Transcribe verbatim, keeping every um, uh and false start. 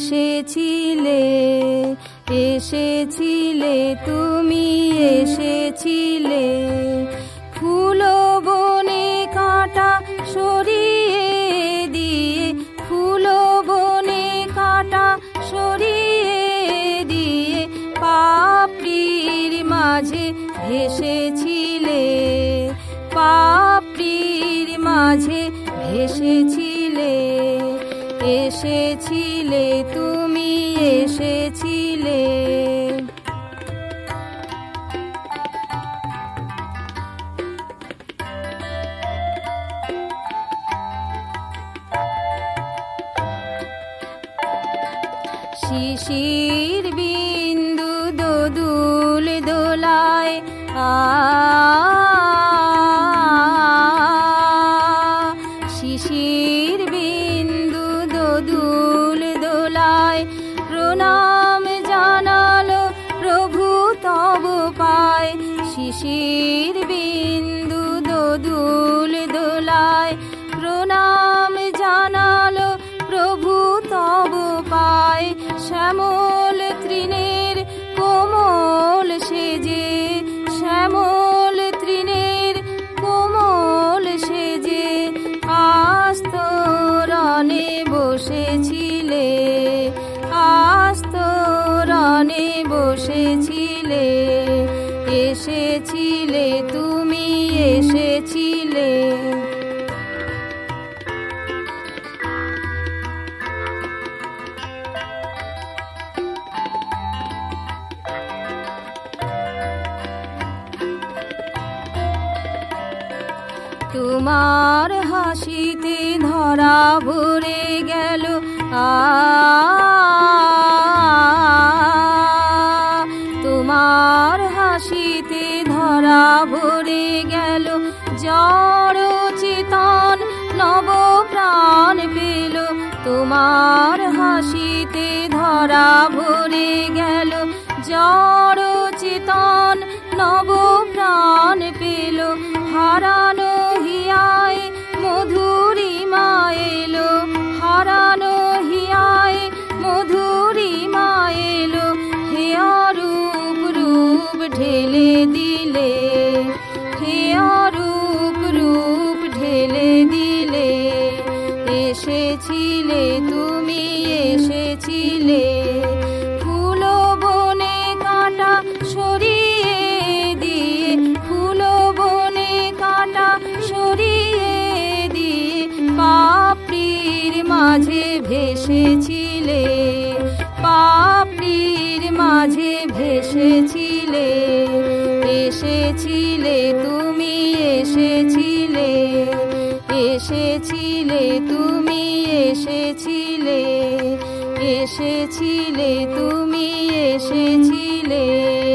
এসেছিলে, এসেছিলে তুমি এসেছিলে। ফুল বনে কাঁটা সরিয়ে দিয়ে, ফুল বনে কাঁটা সরিয়ে দিয়ে পাপড়ির মাঝে ভেসেছিলে, পাপড়ির মাঝে ভেসেছিলে। এসেছিলে তুমি এসেছিলে। শিশির বিন্দু দোদুল দোলায়, আ শিশির বিন্দু দোদুল দোলায় প্রণাম জানালো প্রভু তব পায়। শিশির বিন্দু দোদুল দোলায় প্রণাম জানালো প্রভু তব পায়। শ্যামল তৃণের কোমল সেজে, শ্যামল তৃণের কোমল সেজে আস্তরণে বসেছিলে, আস্তরণে বসেছিলে। এসেছিলে তুমি এসেছিলে। তোমার হাসিতে ধরা ভরে গেল, আ তোমার হাসিতে ধরা ভরে গেল। জড় চেতন নব প্রাণ পেল, তোমার হাসিতে ধরা ভরে গেল। জড় চেতন নব প্রাণ পেল। হারানো হিয়ায় মধুরিমা এলো, হারানো হিয়ায় মধুরিমা এলো। হে অরূপ রূপ ঢেলে দিলে, হে অরূপ রূপ ঢেলে দিলে। এসেছিলে তুমি এসেছিলে। ফুল বনে কাঁটা সরিয়ে দিয়ে, ফুল বনে কাঁটা সরিয়ে দিয়ে পাপড়ির মাঝে ভেসেছিলে, পাপড়ির মাঝে ভেসেছিলে। এসেছিলে তুমি এসেছিলে, এসেছিলে তুমি এসেছিলে, এসেছিলে তুমি এসেছিলে।